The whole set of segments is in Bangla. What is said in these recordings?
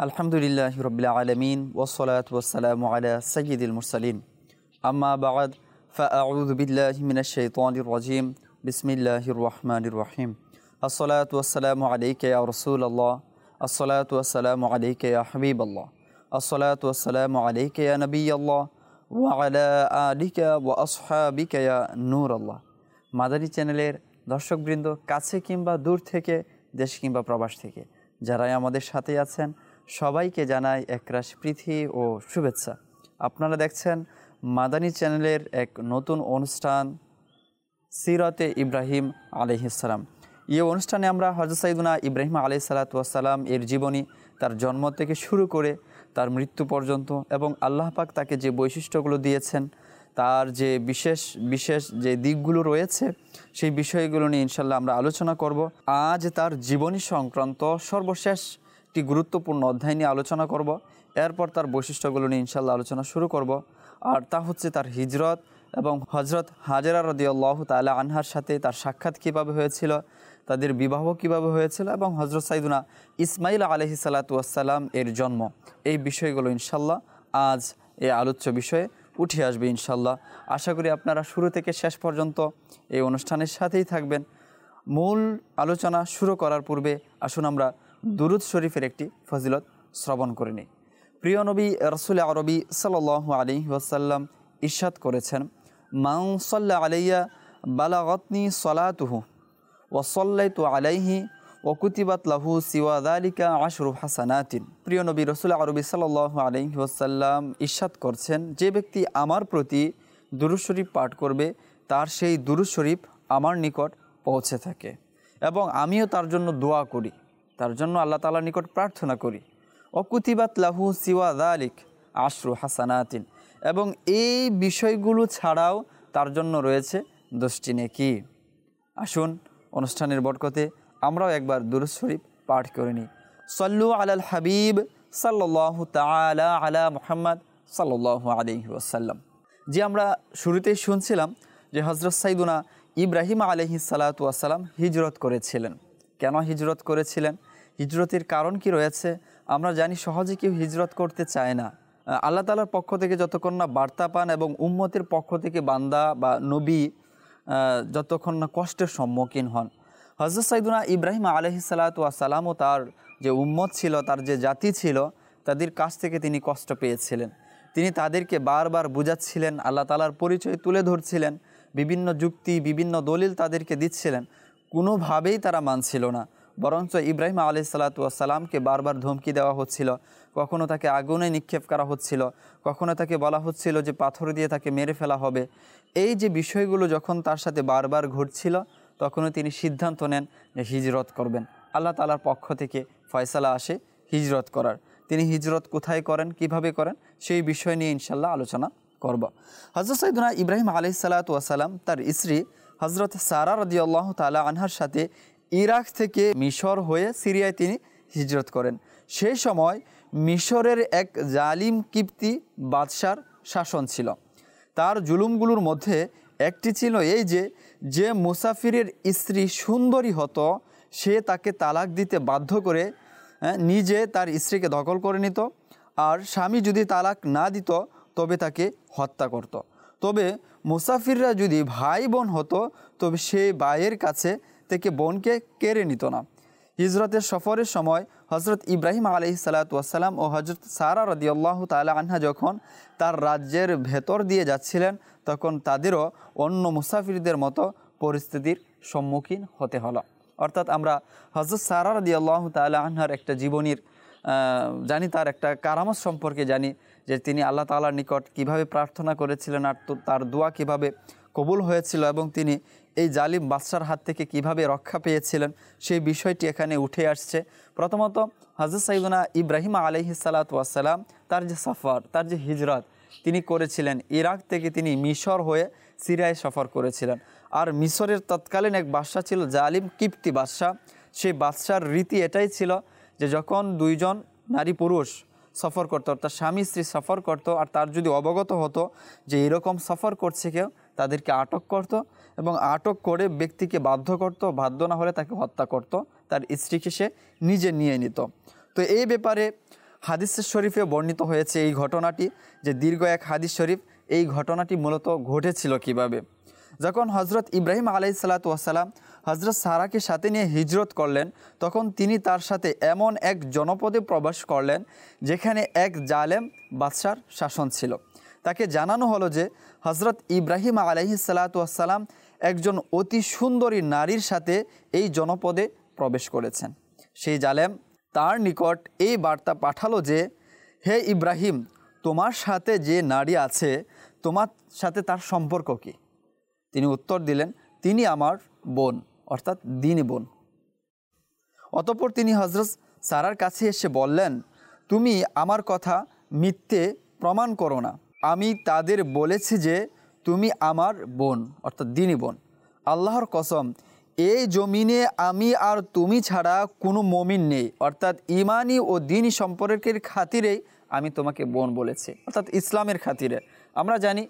আলহামদুলিল্লাহি রাব্বিল আলামিন ওয়াসসালাতু ওয়াসসালামু আলা সাইয়্যিদিল মুরসালিন আম্মা বা'দ ফাআউযু বিল্লাহি মিনাশ শাইতানির রাজীম বিসমিল্লাহির রহমানির রহিম আসসালাতু ওয়াসসালামু আলাইকা ইয়া রাসূলুল্লাহ আসসালাতু ওয়াসসালামু আলাইকা ইয়া হাবিবাল্লাহ আসসালাতু ওয়াসসালামু আলাইকা ইয়া নবিয়াল্লাহ ওয়া আলা আলিকা ওয়া আসহাবিকা ইয়া নূরাল্লাহ। মাদানী চ্যানেলের দর্শকবৃন্দ, কাছে কিংবা দূর থেকে, দেশ কিংবা প্রবাস থেকে যারাই আমাদের সাথে আছেন সবাইকে জানাই একরাশ প্রীতি ও শুভেচ্ছা। আপনারা দেখছেন মাদানী চ্যানেলের এক নতুন অনুষ্ঠান সিরাতে ইব্রাহিম আলাইহিসসালাম। এই অনুষ্ঠানে আমরা হযরত সাইয়্যিদুনা ইব্রাহিম আলাইহিসসালাতু ওয়াসসালাম এর জীবনী, তার জন্ম থেকে শুরু করে তার মৃত্যু পর্যন্ত এবং আল্লাহ পাক তাকে যে বৈশিষ্ট্যগুলো দিয়েছেন, তার যে বিশেষ যে দিকগুলো রয়েছে, সেই বিষয়গুলো নিয়ে ইনশাল্লাহ আমরা আলোচনা করব। আজ তার জীবনী সংক্রান্ত সর্বশেষ একটি গুরুত্বপূর্ণ অধ্যায় নিয়ে আলোচনা করব। এরপর তার বৈশিষ্ট্যগুলো নিয়ে ইনশাল্লাহ আলোচনা শুরু করব। আর তা হচ্ছে তার হিজরত এবং হজরত হাজেরা রাদিয়াল্লাহু তাআলা আনহার সাথে তার সাক্ষাৎ কীভাবে হয়েছিল, তাদের বিবাহ কীভাবে হয়েছিল এবং হজরত সাইয়্যিদুনা ইসমাইল আলাইহিসসালাতু ওয়াসসালাম এর জন্ম, এই বিষয়গুলো ইনশাল্লাহ আজ এই আলোচ্য বিষয়ে উঠে আসবে ইনশাল্লাহ। আশা করি আপনারা শুরু থেকে শেষ পর্যন্ত এই অনুষ্ঠানের সাথেই থাকবেন। মূল আলোচনা শুরু করার পূর্বে আসুন আমরা দুরুদ শরীফের একটি ফজিলত শ্রবণ করে নিই। প্রিয় নবী রাসূল আরবি সাল্লাল্লাহু আলাইহি ওয়াসাল্লাম ইরশাদ করেছেন, মান সাল্লা আলাইয়া বালাগাতনি সালাতুহু ওয়া সাল্লাইতু আলাইহি ওয়া কুতিবাত লাহু সিওয়া যালিকা আশরু হাসানাতিন। প্রিয় নবী রাসূল আরবি সাল্লাল্লাহু আলাইহি ওয়াসাল্লাম ইরশাদ করছেন, যে ব্যক্তি আমার প্রতি দুরূদ শরীফ পাঠ করবে তার সেই দুরূদ শরীফ আমার নিকট পৌঁছে থাকে এবং আমিও তার জন্য দোয়া করি, তার জন্য আল্লাহ তাআলার নিকট প্রার্থনা করি। ওয়া কুতিবাত লাহু সিওয়া যালিক আশরু হাসানাতিন, এবং এই বিষয়গুলো ছাড়াও তার জন্য রয়েছে 10টি নেকি। আসুন অনুষ্ঠানের বরকতে আমরাও একবার দুরূদ শরীফ পাঠ করে নিই। সাল্লু আলাল হাবিব সাল্লাল্লাহু তাআলা আলা মুহাম্মদ সাল্লাল্লাহু আলাইহি ওয়াসাল্লাম। যে আমরা শুরুতেই শুনছিলাম যে হযরত সাইয়্যিদুনা ইব্রাহিম আলাইহিসসালাতু ওয়াসসালাম হিজরত করেছিলেন। কেন হিজরত করেছিলেন, হিজরতের কারণ কি রয়েছে? আমরা জানি সহজে কেউ হিজরত করতে চায় না। আল্লাহ তাআলার পক্ষ থেকে যতক্ষণ না বার্তা পান এবং উম্মতের পক্ষ থেকে বান্দা বা নবী যতক্ষণ না কষ্টের সম্মুখীন হন। হযরত সাইয়্যিদুনা ইব্রাহিম আলাইহিসসালাতু ওয়াসসালাম ও তার যে উম্মত ছিল, তার যে জাতি ছিল, তাদের কাছ থেকে তিনি কষ্ট পেয়েছিলেন। তিনি তাদেরকে বারবার বুঝাচ্ছিলেন, আল্লাহ তাআলার পরিচয় তুলে ধরছিলেন, বিভিন্ন যুক্তি বিভিন্ন দলিল তাদেরকে দিচ্ছিলেন, কোনোভাবেই তারা মানছিল না। বরঞ্চ ইব্রাহিম আলাইহিসসালাতু ওয়াসসালামকে বারবার ধমকি দেওয়া হচ্ছিল, কখনও তাকে আগুনে নিক্ষেপ করা হচ্ছিল, কখনও তাকে বলা হচ্ছিল যে পাথর দিয়ে তাকে মেরে ফেলা হবে। এই যে বিষয়গুলো যখন তার সাথে বারবার ঘটছিল, তখনও তিনি সিদ্ধান্ত নেন যে হিজরত করবেন। আল্লাহ তাআলার পক্ষ থেকে ফয়সালা আসে হিজরত করার। তিনি হিজরত কোথায় করেন, কিভাবে করেন, সেই বিষয় নিয়ে ইনশাল্লাহ আলোচনা করব। হযরত সাইয়্যিদুনা ইব্রাহিম আলাইহিসসালাতু ওয়াসসালাম তার স্ত্রী হযরত সারা রাদিয়াল্লাহু তাআলা আনহার সাথে ইরাক থেকে মিশর হয়ে সিরিয়ায় তিনি হিজরত করেন। সেই সময় মিশরের এক জালিম কিপ্তি বাদশার শাসন ছিল। তার জুলুমগুলোর মধ্যে একটি ছিল এই যে মুসাফিরের স্ত্রী সুন্দরী হতো, সে তাকে তালাক দিতে বাধ্য করে নিজে তার স্ত্রীকে দখল করে নিত, আর স্বামী যদি তালাক না দিত তবে তাকে হত্যা করত। তবে মুসাফিররা যদি ভাই বোন হতো তবে সেই ভাইয়ের কাছে থেকে বোনকে কেড়ে নিত না। হিজরতের সফরের সময় হযরত ইব্রাহিম আলাইহিসসালাতু ওয়াসসালাম ও হযরত সারা রাদিয়াল্লাহু তাআলা আনহা যখন তার রাজ্যের ভেতর দিয়ে যাচ্ছিলেন, তখন তাদেরও অন্য মুসাফিরদের মতো পরিস্থিতির সম্মুখীন হতে হলো। অর্থাৎ আমরা হযরত সারা রাদিয়াল্লাহু তাআলা আনহার একটা জীবনীর জানি, তার একটা কারামত সম্পর্কে জানি, যে তিনি আল্লাহ তাআলার নিকট কিভাবে প্রার্থনা করেছিলেন আর তার দোয়া কিভাবে কবুল হয়েছিল এবং তিনি এই জালিম বাদশার হাত থেকে কিভাবে রক্ষা পেয়েছিলেন, সেই বিষয়টি এখানে উঠে আসছে। প্রথমত হযরত সাইয়্যিদুনা ইব্রাহিম আলাইহিসসালাতু ওয়াসসালাম তার যে সফর, তার যে হিজরত তিনি করেছিলেন, ইরাক থেকে তিনি মিশর হয়ে সিরিয়ায় সফর করেছিলেন। আর মিশরের তৎকালীন এক বাদশা ছিল জালিম কিপ্তি বাদশা। সেই বাদশার রীতি এটাই ছিল যে যখন দুইজন নারী পুরুষ সফর করতো, অর্থাৎ স্বামী স্ত্রী সফর করতো, আর তার যদি অবগত হতো যে এরকম সফর করছে কেউ, তাদেরকে আটক করত এবং আটক করে ব্যক্তিকে বাধ্য করত, বাধ্য না হলে তাকে হত্যা করত, তার স্ত্রীকে সে নিজে নিয়ে নিত। তো এই ব্যাপারে হাদিস শরীফে বর্ণিত হয়েছে এই ঘটনাটি, যে দীর্ঘ এক হাদিস শরীফ। এই ঘটনাটি মূলত ঘটেছিল কিভাবে? যখন হজরত ইব্রাহিম আলাইহিসসালাতু ওয়াসসালাম হজরত সারাকে সাথে নিয়ে হিজরত করলেন, তখন তিনি তার সাথে এমন এক জনপদে প্রবেশ করলেন যেখানে এক জালেম বাদশার শাসন ছিল। তাকে জানানো হলো যে হজরত ইব্রাহিম আলাইহিসসালাতু ওয়াসসালাম একজন অতি সুন্দরী নারীর সাথে এই জনপদে প্রবেশ করেছেন। সেই জালেম তার নিকট এই বার্তা পাঠালো যে, হে ইব্রাহিম, তোমার সাথে যে নারী আছে তোমার সাথে তার সম্পর্ক কী? তিনি উত্তর দিলেন, তিনি আমার বোন, অর্থাৎ দিনী বোন। অতঃপর তিনি হজরত সারার কাছে এসে বললেন, তুমি আমার কথা মিথ্যে প্রমাণ করো না। আমি তাদের বলেছি যে তুমি আমার বোন, অর্থাৎ দিনী বোন। আল্লাহর কসম, এই জমিনে আমি আর তুমি ছাড়া কোনো মমিন নেই, অর্থাৎ ইমানি ও দিনী সম্পর্কের খাতিরেই আমি তোমাকে বোন বলেছি, অর্থাৎ ইসলামের খাতিরে। আমরা জানি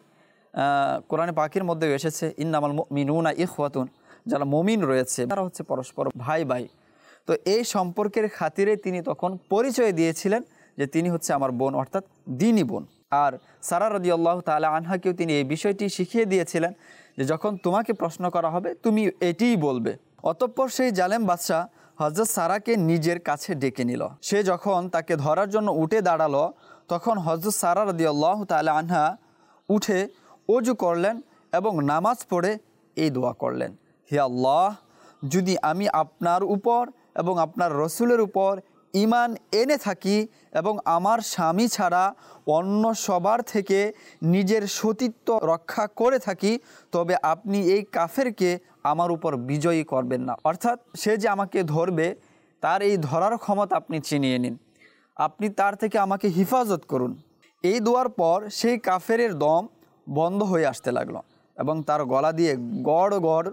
কোরআনে পাকের মধ্যে এসেছে, ইন্নামাল মুমিনুনা ইখওয়াতুন, যারা মমিন রয়েছে তারা হচ্ছে পরস্পর ভাই ভাই। তো এই সম্পর্কের খাতিরে তিনি তখন পরিচয় দিয়েছিলেন যে তিনি হচ্ছে আমার বোন, অর্থাৎ দিনী বোন। আর সারা রাদিয়াল্লাহু তাআলা আনহাকেও তিনি এই বিষয়টি শিখিয়ে দিয়েছিলেন যে যখন তোমাকে প্রশ্ন করা হবে তুমি এটিই বলবে। অতঃপর সেই জালেম বাদশাহ হজরত সারাকে নিজের কাছে ডেকে নিল। সে যখন তাকে ধরার জন্য উঠে দাঁড়ালো, তখন হজরত সারা রাদিয়াল্লাহু তাআলা আনহা উঠে ওযু করলেন এবং নামাজ পড়ে এই দোয়া করলেন, হে আল্লাহ, যদি আমি আপনার উপর এবং আপনার রসুলের উপর ঈমান এনে থাকি এবং আমার স্বামী ছাড়া অন্য সবার থেকে নিজের সতীত্ব রক্ষা করে থাকি, তবে আপনি এই কাফেরকে আমার উপর বিজয়ী করবেন না। অর্থাৎ সে যে আমাকে ধরবে তার এই ধরার ক্ষমতা আপনি ছিনিয়ে নিন, আপনি তার থেকে আমাকে হিফাজত করুন। এই দোয়ার পর সেই কাফেরের দম বন্ধ হয়ে আসতে লাগলো এবং তার গলা দিয়ে গড় গড়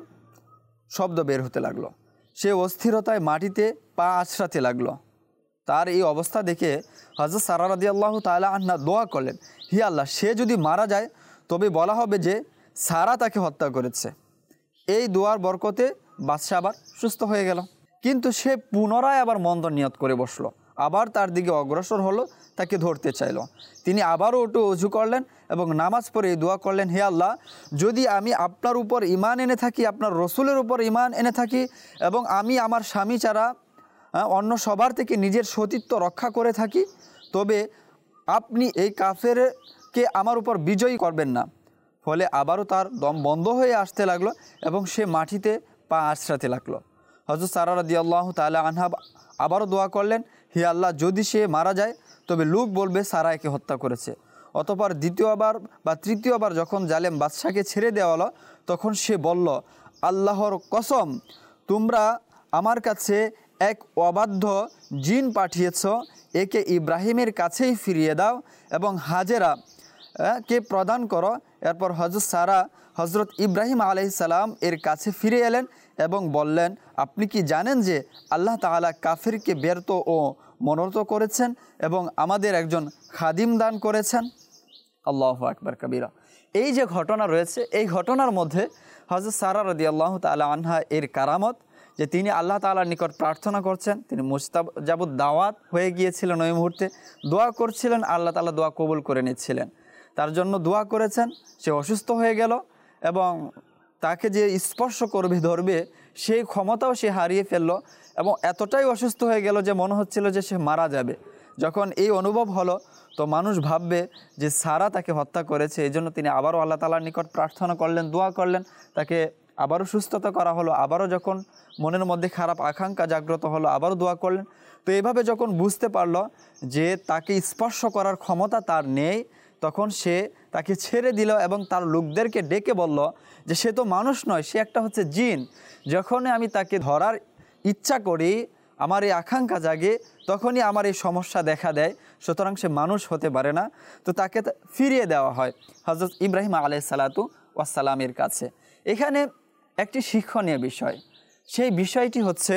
শব্দ বের হতে লাগলো। সে অস্থিরতায় মাটিতে পা আছড়াতে লাগলো। তার এই অবস্থা দেখে হযরত সারা রাদিয়াল্লাহু তাআলা আনহা দোয়া করলেন, হে আল্লাহ, সে যদি মারা যায় তবে বলা হবে যে সারা তাকে হত্যা করেছে। এই দোয়ার বরকতে বাদশা আবার সুস্থ হয়ে গেল। কিন্তু সে পুনরায় আবার মন্দ নিয়ত করে বসলো, আবার তার দিকে অগ্রসর হলো, তাকে ধরতে চাইল। তিনি আবারও একটু অজু করলেন এবং নামাজ পড়ে এই দোয়া করলেন, হে আল্লাহ, যদি আমি আপনার উপর ঈমান এনে থাকি, আপনার রসুলের উপর ঈমান এনে থাকি এবং আমি আমার স্বামী ছাড়া অন্য সবার থেকে নিজের সতীত্ব রক্ষা করে থাকি, তবে আপনি এই কাফেরকে আমার উপর বিজয়ী করবেন না। ফলে আবারও তার দম বন্ধ হয়ে আসতে লাগলো এবং সে মাটিতে পা আছড়াতে লাগলো। হযরত সারা রাদিয়াল্লাহু তাআলা আনহা আবারও দোয়া করলেন, হে আল্লাহ, যদি সে মারা যায় তবে লোক বলবে সারা একে হত্যা করেছে। অতঃপর দ্বিতীয়বার বা তৃতীয়বার যখন জালেম বাদশাকে ছেড়ে দেওয়া হলো, তখন সে বলল, আল্লাহর কসম, তোমরা আমার কাছে এক অবাধ্য জিন পাঠিয়েছ, একে ইব্রাহিমের কাছেই ফিরিয়ে দাও এবং হাজেরা কে প্রদান করো। এরপর হযরত সারা হযরত ইব্রাহিম আলাইহিসসালাম এর কাছে ফিরে এলেন এবং বললেন, আপনি কি জানেন যে আল্লাহ তাআলা কাফিরকে ব্যর্থ ও মনোরত করেছেন এবং আমাদের একজন খাদিম দান করেছেন? আল্লাহু আকবার কাবীরা। এই যে ঘটনা রয়েছে, এই ঘটনার মধ্যে হযরত সারা রাদিয়াল্লাহু তাআলা আনহা এর কারামত, যে তিনি আল্লাহ তাআলার নিকট প্রার্থনা করছেন, তিনি মুস্তাজাবুদ দাওয়াত হয়ে গিয়েছিলেন, ওই মুহূর্তে দোয়া করছিলেন, আল্লাহ তাআলা দোয়া কবুল করে নিচ্ছিলেন। তার জন্য দোয়া করেছেন, সে অসুস্থ হয়ে গেল এবং তাকে যে স্পর্শ করবে ধরবে সেই ক্ষমতাও সে হারিয়ে ফেললো এবং এতটাই অসুস্থ হয়ে গেল যে মনে হচ্ছিল যে সে মারা যাবে। যখন এই অনুভব হলো তো মানুষ ভাববে যে সারা তাকে হত্যা করেছে, এই জন্য তিনি আবারও আল্লাহ তাআলার নিকট প্রার্থনা করলেন, দোয়া করলেন, তাকে আবারও সুস্থতা করা হলো। আবারও যখন মনের মধ্যে খারাপ আকাঙ্ক্ষা জাগ্রত হলো, আবারও দোয়া করলেন। তো এইভাবে যখন বুঝতে পারলো যে তাকে স্পর্শ করার ক্ষমতা তার নেই, তখন সে তাকে ছেড়ে দিল এবং তার লোকদেরকে ডেকে বলল যে সে তো মানুষ নয়, সে একটা হচ্ছে জিন। যখনই আমি তাকে ধরার ইচ্ছা করি, আমার এই আকাঙ্ক্ষা জাগে, তখনই আমার এই সমস্যা দেখা দেয়, সুতরাং সে মানুষ হতে পারে না। তো তাকে ফিরিয়ে দেওয়া হয় হযরত ইব্রাহিম আলাইহিসসালাতু ওয়াসসালামের কাছে। এখানে একটি শিক্ষণীয় বিষয়, সেই বিষয়টি হচ্ছে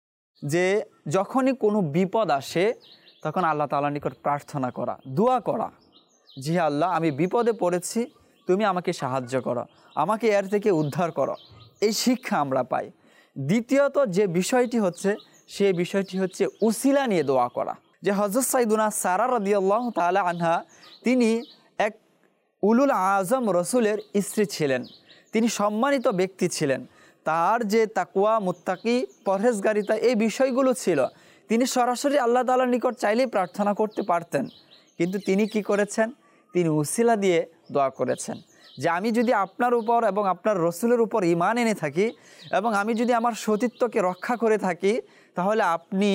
যে যখনই কোনো বিপদ আসে তখন আল্লাহ তাআলার নিকট প্রার্থনা করা, দোয়া করা, জি আল্লাহ, আমি বিপদে পড়েছি, তুমি আমাকে সাহায্য করো, আমাকে এর থেকে উদ্ধার করো। এই শিক্ষা আমরা পাই। দ্বিতীয়ত যে বিষয়টি হচ্ছে, সেই বিষয়টি হচ্ছে উসিলা নিয়ে দোয়া করা, যে হযরত সাইয়্যিদুনা সারা রাদিয়াল্লাহু তাআলা আনহা তিনি এক উলুল আজম রসুলের স্ত্রী ছিলেন, তিনি সম্মানিত ব্যক্তি ছিলেন। তার যে তাকওয়া, মুত্তাকি, পরহেজগারিতা এই বিষয়গুলো ছিল, তিনি সরাসরি আল্লাহ তাআলার নিকট চাইলেই প্রার্থনা করতে পারতেন। কিন্তু তিনি কি করেছেন? তিনি উসিলা দিয়ে দোয়া করেছেন যে আমি যদি আপনার উপর এবং আপনার রসুলের উপর ঈমান এনে থাকি এবং আমি যদি আমার সতীত্বকে রক্ষা করে থাকি, তাহলে আপনি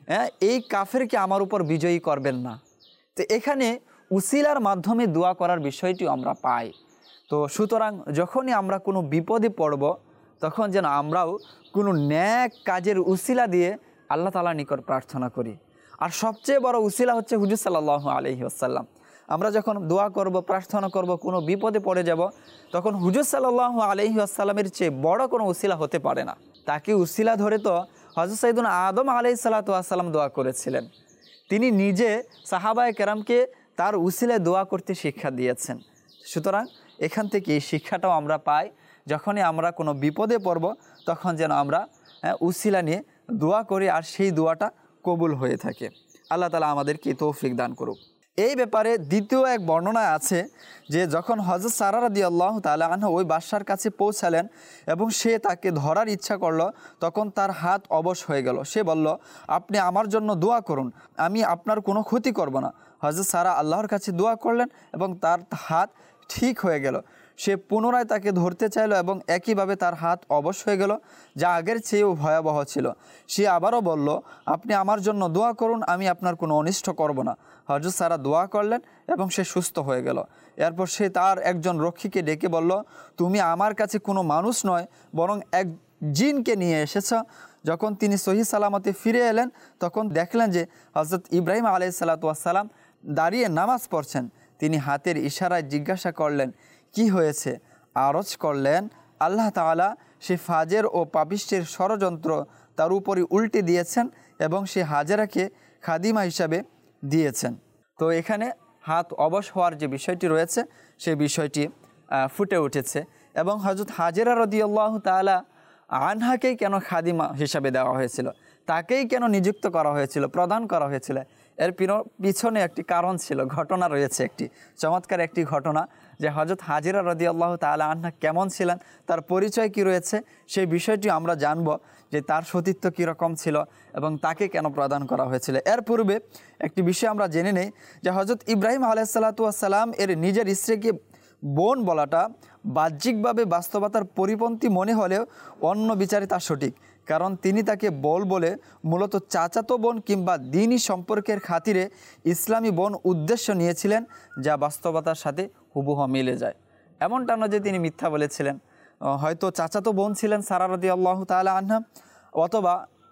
এই কাফেরকে আমার উপর বিজয়ী করবেন না। তো এখানে উসিলার মাধ্যমে দোয়া করার বিষয়টি আমরা পাই। তো সুতরাং যখনই আমরা কোনো বিপদে পড়ব, তখন যেন আমরাও কোনো ন্যাক কাজের উসিলা দিয়ে আল্লাহ তাআলার নিকট প্রার্থনা করি। আর সবচেয়ে বড় উসিলা হচ্ছে হুজুর সাল্লাল্লাহু আলাইহি ওয়াসাল্লাম। আমরা যখন দোয়া করব, প্রার্থনা করব, কোনো বিপদে পড়ে যাব, তখন হুজুর সাল্লাল্লাহু আলাইহি ওয়াসাল্লামের চেয়ে বড় কোনো উসিলা হতে পারে না। তাকে উসিলা ধরে তো হযরত সাইয়্যিদুনা আদম আলাইহিস সালাতু ওয়াস সালাম দোয়া করেছিলেন। তিনি নিজে সাহাবায়ে কেরামকে তার উসিলায় দোয়া করতে শিক্ষা দিয়েছেন। সুতরাং এখান থেকে এই শিক্ষাটাও আমরা পাই, যখনই আমরা কোনো বিপদে পড়ব তখন যেন আমরা উসিলা নিয়ে দোয়া করি আর সেই দোয়াটা কবুল হয়ে থাকে। আল্লাহ তাআলা আমাদেরকে তৌফিক দান করুক। এই ব্যাপারে দ্বিতীয় এক বর্ণনা আছে যে যখন হযরত সারা রাদিয়াল্লাহু তাআলা আনহা ওই বাদশার কাছে পৌঁছালেন এবং সে তাকে ধরার ইচ্ছা করলো, তখন তার হাত অবশ হয়ে গেল। সে বলল, আপনি আমার জন্য দোয়া করুন, আমি আপনার কোনো ক্ষতি করব না। হযরত সারা আল্লাহর কাছে দোয়া করলেন এবং তার হাত ঠিক হয়ে গেল। সে পুনরায় তাকে ধরতে চাইল এবং একইভাবে তার হাত অবশ হয়ে গেল, যা আগের চেয়েও ভয়াবহ ছিল। সে আবারও বলল, আপনি আমার জন্য দোয়া করুন, আমি আপনার কোনো অনিষ্ট করব না। হযরত সারা দোয়া করলেন এবং সে সুস্থ হয়ে গেল। এরপর সে তার একজন রক্ষীকে ডেকে বলল, তুমি আমার কাছে কোনো মানুষ নয়, বরং এক জিনকে নিয়ে এসেছ। যখন তিনি সহি সালামতে ফিরে এলেন, তখন দেখলেন যে হযরত ইব্রাহিম আলাইহিস সালাতু ওয়াস সালাম দাঁড়িয়ে নামাজ পড়ছেন। তিনি হাতের ইশারায় জিজ্ঞাসা করলেন, কি হয়েছে? আরজ করলেন, আল্লাহ তাআলা সে ফাজের ও পাপিষ্টের ষড়যন্ত্র তার উপরই উল্টে দিয়েছেন এবং সে হাজেরাকে খাদিমা হিসাবে দিয়েছেন। তো এখানে হাত অবশ হওয়ার যে বিষয়টি রয়েছে সেই বিষয়টি ফুটে উঠেছে। এবং হযরত হাজেরা রাদিয়াল্লাহু তাআলা আনহাকেই কেন খাদিমা হিসাবে দেওয়া হয়েছিল, তাকেই কেন নিযুক্ত করা হয়েছিল, প্রদান করা হয়েছিল, এর পিছনে একটি কারণ ছিল, ঘটনা রয়েছে, একটি চমৎকার একটি ঘটনা যে হযরত হাজেরা রাদিয়াল্লাহু তাআলা আনহা কেমন ছিলেন, তার পরিচয় কি রয়েছে, সেই বিষয়টি আমরা জানব যে তার সতীত্ব কীরকম ছিল এবং তাকে কেন প্রদান করা হয়েছিল। এর পূর্বে একটি বিষয় আমরা জেনে নেই যে হযরত ইব্রাহিম আলাইহিস সালাতু ওয়াস সালাম এর নিজের স্ত্রীকে বোন বলাটা বাহ্যিকভাবে বাস্তবতার পরিপন্থী মনে হলেও অন্য বিচারে তা সঠিক, কারণ তিনি তাকে বলে মূলত চাচাতো বোন কিংবা দ্বীনি সম্পর্কের খাতিরে ইসলামী বোন উদ্দেশ্য নিয়েছিলেন, যা বাস্তবতার সাথে হুবহু মিলে যায়। এমনটা নয় যে তিনি মিথ্যা বলেছিলেন। হয়তো চাচাতো বোন ছিলেন সারা রাদিয়াল্লাহু তাআলা আনহা, অথবা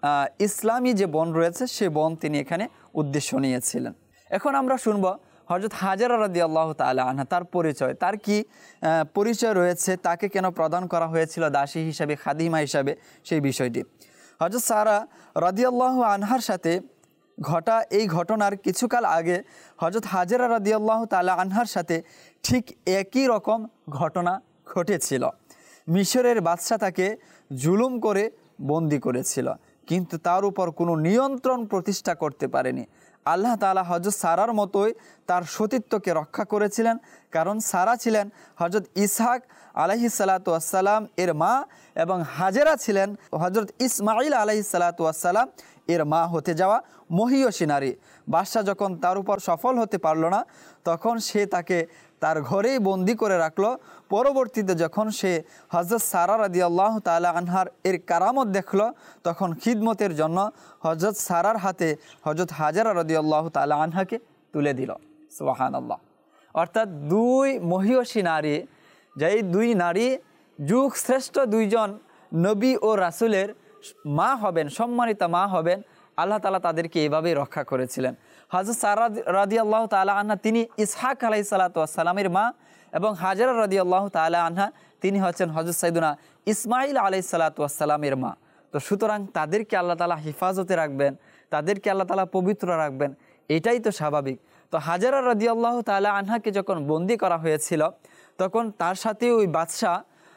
ইসলামী যে বোন রয়েছে সে বোন তিনি এখানে উদ্দেশ্য নিয়েছিলেন। এখন আমরা শুনব হযরত হাজেরা রাদিয়াল্লাহু তাআলা আনহা, তার পরিচয়, তার কি পরিচয় রয়েছে, তাকে কেন প্রদান করা হয়েছিল দাসী হিসাবে, খাদিমা হিসাবে, সেই বিষয়টি। হযরত সারা রাদিয়াল্লাহু আনহার সাথে ঘটা এই ঘটনার কিছুকাল আগে হযরত হাজেরা রাদিয়াল্লাহু তাআলা আনহার সাথে ঠিক একই রকম ঘটনা ঘটেছিল। মিশরের বাদশা তাকে জুলুম করে বন্দি করেছিল, কিন্তু তার উপর কোনো নিয়ন্ত্রণ প্রতিষ্ঠা করতে পারেনি। আল্লাহ তাআলা হযরত সারার মতোই তার সতীত্বকে রক্ষা করেছিলেন, কারণ সারা ছিলেন হযরত ইসহাক আলাইহিস সালাতু ওয়াস সালাম এর মা এবং হাজেরা ছিলেন হযরত ইসমাঈল আলাইহিস সালাতু ওয়াস সালাম এর মা হতে যাওয়া মহিয়সী নারী। বাদশা যখন তার উপর সফল হতে পারল না, তখন সে তাকে তার ঘরেই বন্দি করে রাখলো। পরবর্তীতে যখন সে হযরত সারা রাদিয়াল্লাহু তাআলা আনহার এর কারামত দেখলো, তখন খিদমতের জন্য হযরত সারার হাতে হযরত হাজেরা রাদিয়াল্লাহু তাআলা আনহাকে তুলে দিল। সুবহানাল্লাহ। অর্থাৎ দুই মহিয়সী নারী, যেই দুই নারী যুগ শ্রেষ্ঠ দুইজন নবী ও রাসূলের মা হবেন, সম্মানিতা মা হবেন, আল্লাহ তাআলা তাদেরকে এভাবেই রক্ষা করেছিলেন। হযরত সারা রাদিয়াল্লাহু তাআলা আনহা তিনি ইসহাক আলাইহিস সালাতু ওয়াস সালামের মা, এবং হাজেরা রাদিয়াল্লাহু তাআলা আনহা তিনি হচ্ছেন হযরত সাইয়্যিদুনা ইসমাঈল আলাইহিস সালাতু ওয়াস সালামের মা। তো সুতরাং তাদেরকে আল্লাহ তাআলা হেফাজতে রাখবেন, তাদেরকে আল্লাহ তাআলা পবিত্র রাখবেন, এটাই তো স্বাভাবিক। তো হাজেরা রাদিয়াল্লাহু তাআলা আনহাকে যখন বন্দি করা হয়েছিল, তখন তার সাথে ওই বাদশা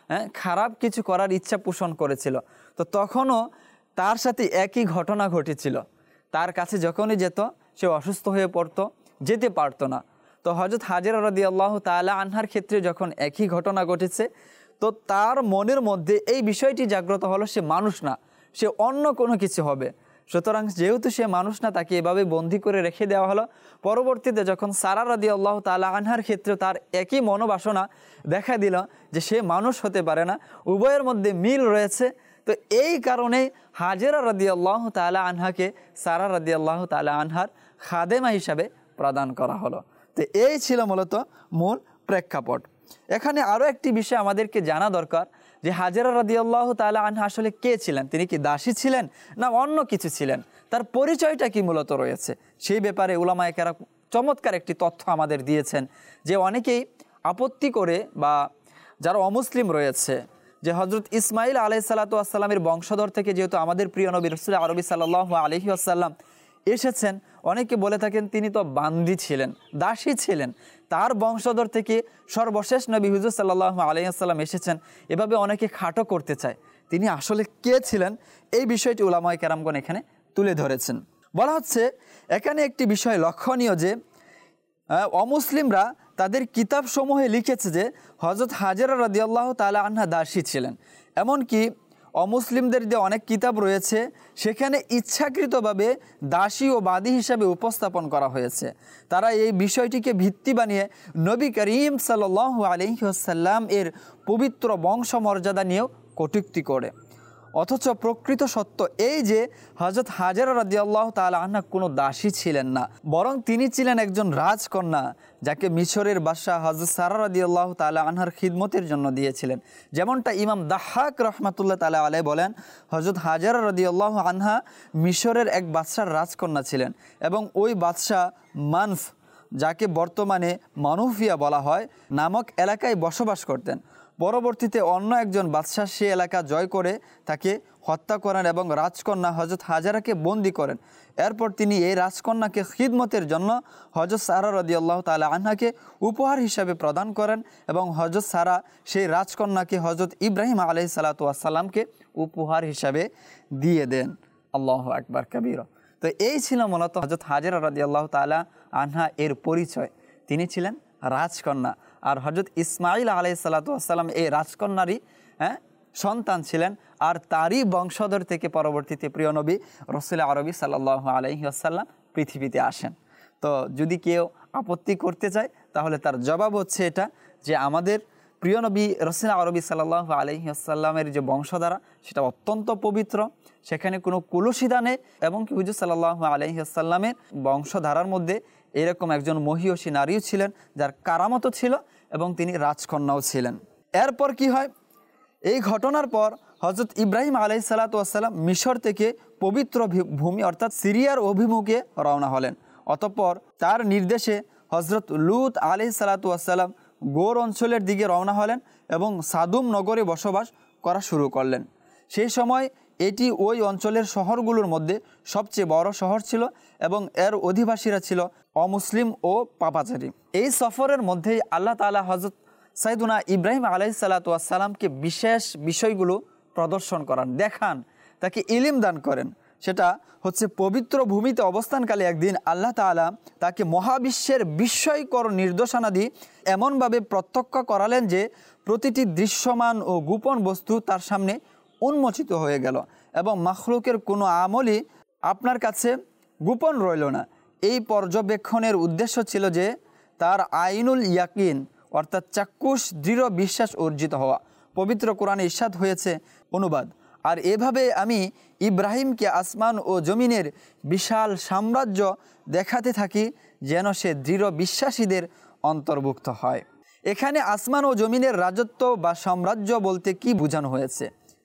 খারাপ কিছু করার ইচ্ছা পোষণ করেছিল। তো তখনও তার সাথে একই ঘটনা ঘটেছিল। তার কাছে যখনই যেত সে অসুস্থ হয়ে পড়তো, যেতে পারতো না। তো হযরত হাজেরা রাদিয়াল্লাহু তাআলা আনহার ক্ষেত্রে যখন একই ঘটনা ঘটেছে, তো তার মনের মধ্যে এই বিষয়টি জাগ্রত হলো, সে মানুষ না, সে অন্য কোনো কিছু হবে। সুতরাং যেহেতু সে মানুষ না, তাকে এভাবে বন্দি করে রেখে দেওয়া হলো। পরবর্তীতে যখন সারা রাদিয়াল্লাহু তাআলা আনহার ক্ষেত্রে তার একই মনোবাসনা দেখা দিল যে সে মানুষ হতে পারে না, উভয়ের মধ্যে মিল রয়েছে, তো এই কারণেই হাজেরা রাদিয়াল্লাহু তাআলা আনহাকে সারা রাদিয়াল্লাহু তাআলা আনহার খাদেমা হিসাবে প্রদান করা হলো। তো এই ছিল মূলত মূল প্রেক্ষাপট। এখানে আরও একটি বিষয় আমাদেরকে জানা দরকার যে হাজেরা রাদিয়াল্লাহু তাআলা আনহা আসলে কে ছিলেন? তিনি কি দাসী ছিলেন না অন্য কিছু ছিলেন? তার পরিচয়টা কি মূলত রয়েছে সেই ব্যাপারে উলামায়ে কেরাম চমৎকার একটি তথ্য আমাদের দিয়েছেন। যে অনেকেই আপত্তি করে বা যারা অমুসলিম রয়েছে যে হজরত ইসমাইল আলাইহিসসালাতু ওয়াসসালামের বংশধর থেকে যেহেতু আমাদের প্রিয় নবী রাসূল আরবি সাল্লাল্লাহু আলাইহি ওয়াসাল্লাম এসেছেন, অনেকে বলে থাকেন তিনি তো বান্দি ছিলেন, দাসী ছিলেন, তার বংশধর থেকে সর্বশেষ নবী হুজুর সাল্লাল্লাহু আলাইহি ওয়াসাল্লাম এসেছেন, এভাবে অনেকে খাটো করতে চায়। তিনি আসলে কে ছিলেন এই বিষয়টি উলামায়ে কেরামগণ এখানে তুলে ধরেছেন। বলা হচ্ছে এখানে একটি বিষয় লক্ষণীয় যে অমুসলিমরা তাদের কিতাবসমূহে লিখেছে যে হযরত হাজেরা রাদিয়াল্লাহু তাআলা আনহা দাসী ছিলেন। এমনকি অমুসলিমদের যে অনেক কিতাব রয়েছে সেখানে ইচ্ছাকৃতভাবে দাসী ও বাদী হিসাবে উপস্থাপন করা হয়েছে। তারা এই বিষয়টিকে ভিত্তি বানিয়ে নবী করিম সাল্লাল্লাহু আলাইহি ওয়াসাল্লাম এর পবিত্র বংশমর্যাদা নিয়েও কটূক্তি করে। অথচ প্রকৃত সত্য এই যে হযরত হাজেরা রাদিয়াল্লাহু তাআলা আনহা কোনো দাসী ছিলেন না, বরং তিনি ছিলেন একজন রাজকন্যা যাকে মিশরের বাদশাহ হযরত সারা রাদিয়াল্লাহু তাআলা আনহার খিদমতের জন্য দিয়েছিলেন। যেমনটা ইমাম দাহ্হাক রাহমাতুল্লাহ তাআলা আলাইহি বলেন, হযরত হাজেরা রাদিয়াল্লাহু আনহা মিশরের এক বাদশার রাজকন্যা ছিলেন এবং ওই বাদশাহ মানফ, যাকে বর্তমানে মানুফিয়া বলা হয়, নামক এলাকায় বসবাস করতেন। পরবর্তীতে অন্য একজন বাদশাহ সে এলাকা জয় করে তাকে হত্যা করেন এবং রাজকন্যা হযরত হাজেরাকে বন্দী করেন। এরপর তিনি এই রাজকন্যাকে খিদমতের জন্য হযরত সারা রাদিয়াল্লাহু তাআলা আনহাকে উপহার হিসাবে প্রদান করেন এবং হযরত সারা সেই রাজকন্যাকে হযরত ইব্রাহিম আলাইহিসসালাতু ওয়াসসালামকে উপহার হিসাবে দিয়ে দেন। আল্লাহু আকবার কাবীরা। তো এই ছিল মূলত হযরত হাজেরা রাদিয়াল্লাহু তাআলা আনহা এর পরিচয়। তিনি ছিলেন রাজকন্যা, আর হযরত ইসমাইল আলাইহিসসালাতু ওয়াসসালাম এই রাজকন্যারই সন্তান ছিলেন, আর তারই বংশধর থেকে পরবর্তীতে প্রিয় নবী রাসূল আরবি সাল্লাল্লাহু আলাইহি ওয়াসাল্লাম পৃথিবীতে আসেন। তো যদি কেউ আপত্তি করতে চায় তাহলে তার জবাব হচ্ছে এটা যে আমাদের প্রিয় নবী রাসূল আরবি সাল্লাল্লাহু আলাইহি ওয়াসাল্লামের যে বংশধারা সেটা অত্যন্ত পবিত্র, সেখানে কোনো কুলুষিদা নেই, এবং কি হুজুর সাল্লাল্লাহু আলাইহি ওয়াসাল্লামের বংশধারার মধ্যে এরকম একজন মহিয়সী নারীও ছিলেন যার কারামতও ছিল এবং তিনি রাজকন্যাও ছিলেন। এরপর কি হয়? এই ঘটনার পর হযরত ইব্রাহিম আলাইহিসসালাতু ওয়াসসালাম মিশর থেকে পবিত্র ভূমি অর্থাৎ সিরিয়ার অভিমুখে রওনা হলেন। অতঃপর তার নির্দেশে হযরত লূত আলাইহিসসালাতু ওয়াসসালাম গোর অঞ্চলের দিকে রওনা হলেন এবং সাদুম নগরে বসবাস করা শুরু করলেন। সেই সময় এটি ওই অঞ্চলের শহরগুলোর মধ্যে সবচেয়ে বড় শহর ছিল এবং এর অধিবাসীরা ছিল অমুসলিম ও পাপাচারী। এই সফরের মধ্যেই আল্লাহ তাআলা হযরত সাইয়্যিদুনা ইব্রাহিম আলাইহিসসালাতু ওয়াসসালামকে বিশেষ বিষয়গুলো প্রদর্শন করান, দেখান, তাকে ইলম দান করেন। সেটা হচ্ছে পবিত্র ভূমিতে অবস্থানকালে একদিন আল্লাহ তাআলা তাকে মহাবিশ্বের বিস্ময়কর নির্দেশনাদি এমনভাবে প্রত্যক্ষ করালেন যে প্রতিটি দৃশ্যমান ও গোপন বস্তু তার সামনে উন্মোচিত হয়ে গেল এবং মাখলুকের কোনো আমলই আপনার কাছে গোপন রইল না। এই পর্যবেক্ষণের উদ্দেশ্য ছিল যে তার আইনুল ইয়াকিন অর্থাৎ চাক্ষুষ দৃঢ় বিশ্বাস অর্জিত হওয়া। পবিত্র কোরআনে ইরশাদ হয়েছে, অনুবাদ, আর এভাবে আমি ইব্রাহিমকে আসমান ও জমিনের বিশাল সাম্রাজ্য দেখাতে থাকি যেন সে দৃঢ় বিশ্বাসীদের অন্তর্ভুক্ত হয়। এখানে আসমান ও জমিনের রাজত্ব বা সাম্রাজ্য বলতে কি বোঝানো হয়েছে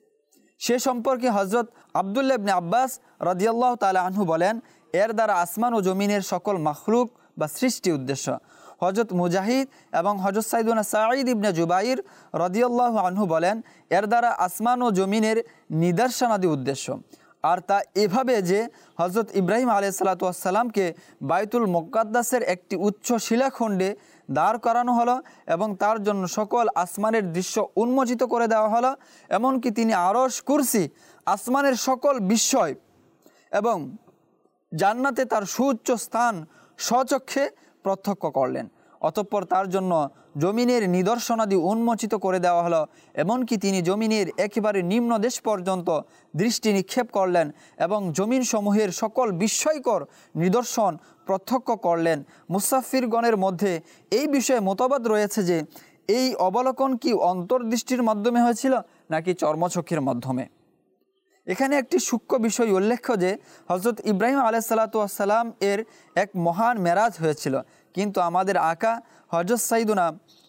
সে সম্পর্কে হযরত আব্দুল্লাহ ইবনে আব্বাস রাদিয়াল্লাহু তাআলা আনহু বলেন, এর দ্বারা আসমান ও জমিনের সকল মাখলুক বা সৃষ্টি উদ্দেশ্য। হযরত মুজাহিদ এবং হযরত সাইয়্যিদুনা সাঈদ ইবনে জুবাইর রাদিয়াল্লাহু আনহু বলেন, এর দ্বারা আসমান ও জমিনের নিদর্শনাদি উদ্দেশ্য। আর তা এভাবে যে হযরত ইব্রাহিম আলাইহিসসালাতু ওয়াসসালামকে বাইতুল মুকাদ্দাসের একটি উচ্চ শিলাখণ্ডে দাঁড় করানো হলো এবং তার জন্য সকল আসমানের দৃশ্য উন্মোচিত করে দেওয়া হলো। এমনকি তিনি আরশ, কুরসি, আসমানের সকল বিস্ময় এবং জান্নাতে তার সুউচ্চ স্থান স্বচক্ষে প্রত্যক্ষ করলেন। অতঃপর তার জন্য জমিনের নিদর্শনাদি উন্মোচিত করে দেওয়া হলো, এমনকি তিনি জমিনের একেবারে নিম্ন দেশ পর্যন্ত দৃষ্টি নিক্ষেপ করলেন এবং জমিন সমূহের সকল বিস্ময়কর নিদর্শন প্রত্যক্ষ করলেন। মুসাফিরগণের মধ্যে এই বিষয়ে মতবাদ রয়েছে যে এই অবলোকন কি অন্তর্দৃষ্টির মাধ্যমে হয়েছিল নাকি চর্মচক্ষের মাধ্যমে। এখানে একটি সূক্ষ্ম বিষয় উল্লেখ্য যে হজরত ইব্রাহিম আলাইহিসসালাম এর এক মহান মেরাজ হয়েছিল, কিন্তু আমাদের আকা হজরত সাইদুনা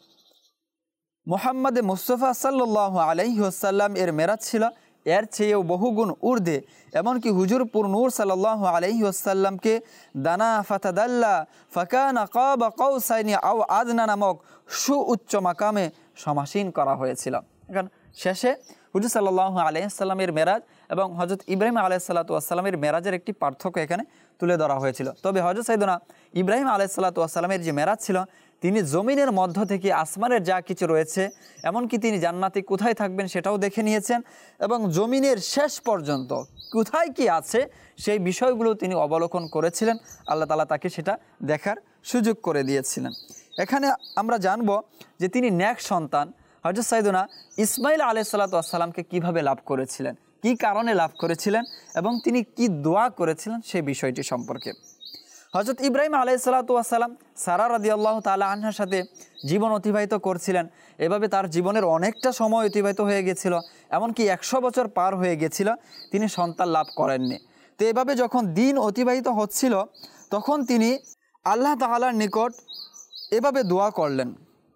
মুহাম্মদ মুস্তাফা সাল্লাল্লাহু আলাইহি ওয়াসাল্লাম এর মেরাজ ছিল এর চেয়েও বহুগুণ ঊর্ধ্বে। এমনকি হুজুর নূর সাল্লাল্লাহু আলাইহি ওয়াসাল্লামকে দানা ফাতাদাল্লা ফাকানা কাবা কাউসাইনি আও আদনা নামক সুউচ্চ মাকামে সমাসীন করা হয়েছিল। এখন শেষে হুজুর সাল্লাল্লাহু আলাইহি ওয়াসাল্লামের মেরাজ এবং হজরত ইব্রাহিম আলাইহিসসালামের মেরাজের একটি পার্থক্য এখানে তুলে ধরা হয়েছিল। তবে হজরত সাইদুনা ইব্রাহিম আলাইহিসসালামের যে মেরাজ ছিল, তিনি জমিনের মধ্য থেকে আসমানের যা কিছু রয়েছে, এমনকি তিনি জান্নাতে কোথায় থাকবেন সেটাও দেখে নিয়েছেন এবং জমিনের শেষ পর্যন্ত কোথায় কি আছে সেই বিষয়গুলো তিনি অবলোকন করেছিলেন। আল্লাহ তাআলা তাকে সেটা দেখার সুযোগ করে দিয়েছিলেন। এখানে আমরা জানব যে তিনি নেক সন্তান হজরত সাইদুনা ইসমাইল আলাইহিসসালামকে কিভাবে লাভ করেছিলেন, কি কারণে লাভ করেছিলেন এবং তিনি কি দোয়া করেছিলেন সেই বিষয়টি সম্পর্কে। হজরত ইব্রাহিম আলাইহিসসালাম সারা রাদিয়াল্লাহু তাআলা আনহার সাথে জীবন অতিবাহিত করছিলেন। এভাবে তার জীবনের অনেকটা সময় অতিবাহিত হয়ে গেছিল, এমনকি 100 বছর পার হয়ে গেছিল, তিনি সন্তান লাভ করেননি। তো এভাবে যখন দিন অতিবাহিত হচ্ছিল তখন তিনি আল্লাহ তাআলার নিকট এভাবে দোয়া করলেন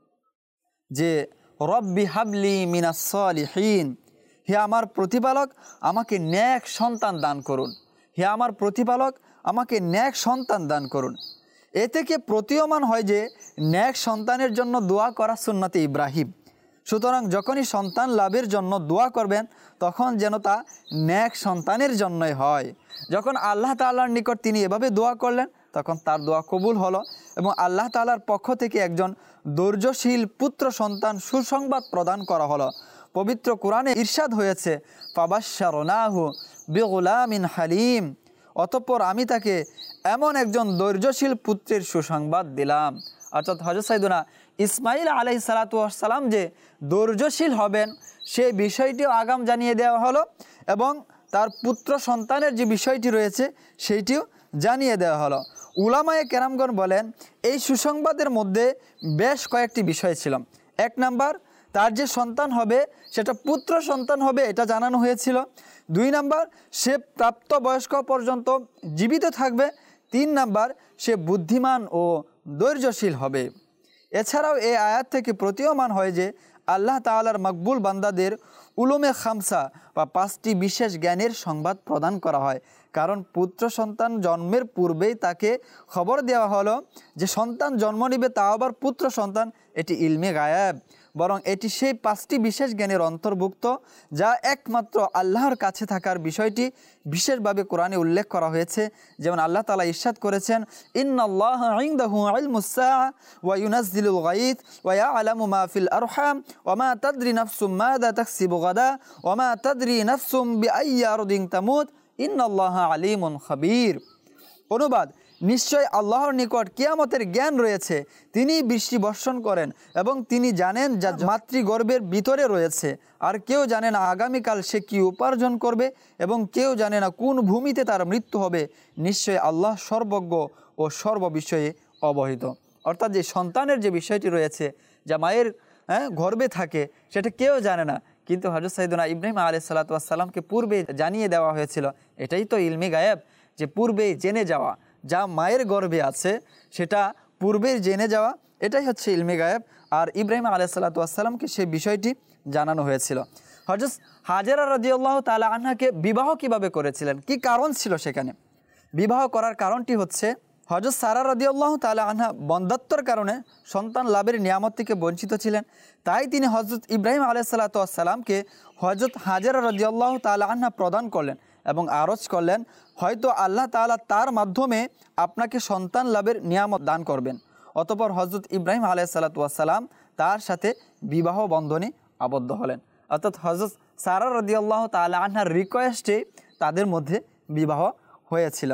যে রব্বি হাবলি মিনাস সালিহিন, হে আমার প্রতিপালক আমাকে নেক সন্তান দান করুন, হে আমার প্রতিপালক আমাকে নেক সন্তান দান করুন। এ থেকে প্রতীয়মান হয় যে নেক সন্তানের জন্য দোয়া করা সুন্নতে ইব্রাহিম। সুতরাং যখনই সন্তান লাভের জন্য দোয়া করবেন তখন যেন তা নেক সন্তানের জন্যই হয়। যখন আল্লাহ তাআলার নিকট তিনি এভাবে দোয়া করলেন তখন তার দোয়া কবুল হলো এবং আল্লাহ তাআলার পক্ষ থেকে একজন ধৈর্যশীল পুত্র সন্তান সুসংবাদ প্রদান করা হলো। পবিত্র কোরআনে ইরশাদ হয়েছে ফাবাশশারনাহু বিগুলামিন হালিম, অতঃপর আমি তাকে এমন একজন ধৈর্যশীল পুত্রের সুসংবাদ দিলাম। অর্থাৎ হযরত সাইদুনা ইসমাইল আলাইহিসসালাম যে ধৈর্যশীল হবেন সেই বিষয়টিও আগাম জানিয়ে দেওয়া হলো এবং তার পুত্র সন্তানের যে বিষয়টি রয়েছে সেইটিও জানিয়ে দেওয়া হলো। উলামায়ে কেরামগণ বলেন এই সুসংবাদের মধ্যে বেশ কয়েকটি বিষয় ছিল। 1 নাম্বার, তার যে সন্তান হবে সেটা পুত্র সন্তান হবে এটা জানানো হয়েছিল। 2 নাম্বার, সে প্রাপ্তবয়স্ক পর্যন্ত জীবিত থাকবে। 3 নাম্বার, সে বুদ্ধিমান ও ধৈর্যশীল হবে। এছাড়াও এই আয়াত থেকে প্রতীয়মান হয় যে আল্লাহ তাআলার মকবুল বান্দাদের উলুমে খামসা বা 5টি বিশেষ জ্ঞানের সংবাদ প্রদান করা হয়, কারণ পুত্র সন্তান জন্মের পূর্বেই তাকে খবর দেওয়া হলো যে সন্তান জন্ম নেবে, তাও আবার পুত্র সন্তান। এটি ইলমে গায়েব, বরং এটি সেই 5টি বিশেষ জ্ঞানের অন্তর্ভুক্ত যা একমাত্র আল্লাহর কাছে থাকার বিষয়টি বিশেষভাবে কোরআনে উল্লেখ করা হয়েছে। যেমন আল্লাহ তাআলা ইরশাদ করেছেন ইন্নাল্লাহা ইনদাহু ইলমুস সাআ ওয়া ইউনাজ্জিলুল গায়থ ওয়া ইয়ালামু মা ফিল আরহাম ওয়া মা তাদরি নাফসুম মাযা তাকসিবু গাদা ওয়া মা তাদরি নাফসুম বিআইয়ি আরদিন তামুত ইন্নাল্লাহা আলিমুন খাবীর। অনুবাদ, নিশ্চয় আল্লাহর নিকট কিয়ামতের জ্ঞান রয়েছে, তিনি বৃষ্টি বর্ষণ করেন এবং তিনি জানেন যা মাতৃগর্ভের ভিতরে রয়েছে, আর কেউ জানে না আগামীকাল সে কি উপার্জন করবে এবং কেউ জানে না কোন ভূমিতে তার মৃত্যু হবে। নিশ্চয় আল্লাহ সর্বজ্ঞ ও সর্ববিষয়ে অবহিত। অর্থাৎ যে সন্তানের যে বিষয়টি রয়েছে যা মায়ের গর্ভে থাকে সেটা কেউ জানে না, কিন্তু হযরত সাইয়েদনা ইব্রাহিম আলাইহিসসালামকে পূর্বে জানিয়ে দেওয়া হয়েছিল। এটাই তো ইলমে গায়েব, যে পূর্বেই জেনে যাওয়া, যা মায়ের গর্ভে আছে সেটা পূর্বেই জেনে যাওয়া, এটাই হচ্ছে ইলমে গায়েব। আর ইব্রাহিম আলাইহিসসালামকে সেই বিষয়টি জানানো হয়েছিল। হযরত হাজেরা রাদিয়াল্লাহু তাআলা আনহাকে বিবাহ কিভাবে করেছিলেন, কি কারণ ছিল সেখানে? বিবাহ করার কারণটি হচ্ছে হযরত সারা রাদিয়াল্লাহু তাআলা আনহা বন্ধ্যাত্বর কারণে সন্তান লাভের নিয়ামত থেকে বঞ্চিত ছিলেন। তাই তিনি হযরত ইব্রাহিম আলাইহিসসালামকে হযরত হাজেরা রাদিয়াল্লাহু তাআলা আনহা প্রদান করলেন এবং আরজ করলেন হয়তো আল্লাহ তাআলা তার মাধ্যমে আপনাকে সন্তান লাভের নিয়ামত দান করবেন। অতঃপর হযরত ইব্রাহিম আলাইহিসসালাম তার সাথে বিবাহ বন্ধনে আবদ্ধ হলেন। অর্থাৎ হযরত সারা রাদিয়াল্লাহু তাআলা আনহার রিকোয়েস্টে তাদের মধ্যে বিবাহ হয়েছিল।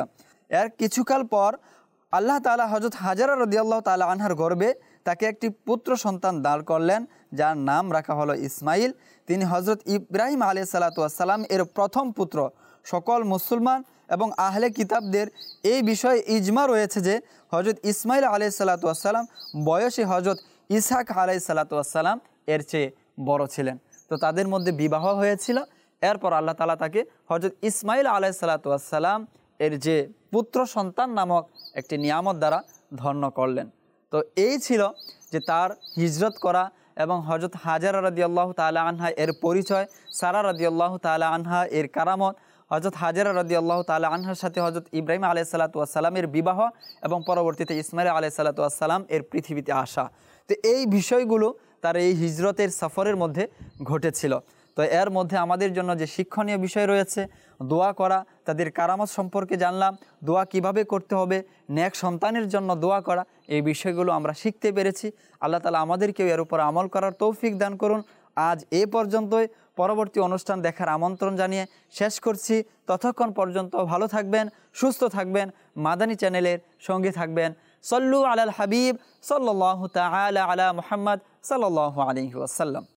এর কিছুকাল পর আল্লাহ তাআলা হযরত হাজরা রাদিয়াল্লাহু তাআলা আনহার গর্ভে তাকে একটি পুত্র সন্তান দান করলেন, যার নাম রাখা হলো ইসমাইল। তিনি হযরত ইব্রাহিম আলাইহিস সালাতু ওয়াস সালাম এর প্রথম পুত্র। সকল মুসলমান এবং আহলে কিতাবদের এই বিষয়ে ইজমা রয়েছে যে হযরত ইসমাইল আলাইহিস সালাতু ওয়াস সালাম বয়সে হযরত ইসহাক আলাইহিস সালাতু ওয়াস সালাম এর চেয়ে বড় ছিলেন। তো তাদের মধ্যে বিবাহ হয়েছিল। এরপর আল্লাহ তাআলা তাকে হযরত ইসমাইল আলাইহিস সালাতু ওয়াস সালাম এর যে পুত্র সন্তান নামক একটি নিয়ামত দ্বারা ধন্য করলেন। তো এই ছিল যে তার হিজরত করা এবং হযরত হাজরা রাদিয়াল্লাহু তাআলা আনহা এর পরিচয়, সারা রাদিয়াল্লাহু তাআলা আনহা এর কারামত, হযরত হাজরা রাদিয়াল্লাহু তাআলা আনহার সাথে হযরত ইব্রাহিম আলাইহিস সালাতু ওয়াস সালামের বিবাহ এবং পরবর্তীতে ইসমাইল আলাইহিস সালাতু ওয়াস সালাম এর পৃথিবীতে আসা। তো এই বিষয়গুলো তার এই হিজরতের সফরের মধ্যে ঘটেছিল। তো এর মধ্যে আমাদের জন্য যে শিক্ষণীয় বিষয় রয়েছে, দোয়া করা, তাদের কারামত সম্পর্কে জানলাম, দোয়া কিভাবে করতে হবে, নেক সন্তানের জন্য দোয়া করা, এই বিষয়গুলো আমরা শিখতে পেরেছি। আল্লাহ তাআলা আমাদেরকেও এর উপর আমল করার তৌফিক দান করুন। আজ এ পর্যন্তই। পরবর্তী অনুষ্ঠান দেখার আমন্ত্রণ জানিয়ে শেষ করছি। ততক্ষণ পর্যন্ত ভালো থাকবেন, সুস্থ থাকবেন, মাদানী চ্যানেলের সঙ্গে থাকবেন। সল্লু আলাল হাবিব সাল্লাল্লাহু তাআলা আলা মুহাম্মদ সাল্লাল্লাহু আলাইহি ওয়াসাল্লাম।